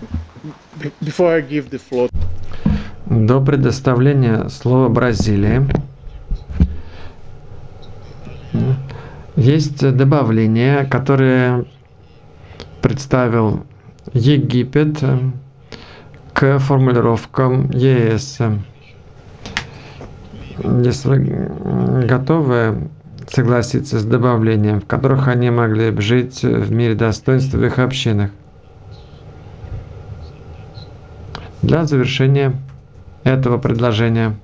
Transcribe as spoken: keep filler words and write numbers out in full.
Before I give the floor. До предоставления слова Бразилии есть добавление, которое представил Египет к формулировкам ЕС. Если вы готовы согласиться с добавлением, в которых они могли бы жить в мире достоинства в их общинах. Для завершения этого предложения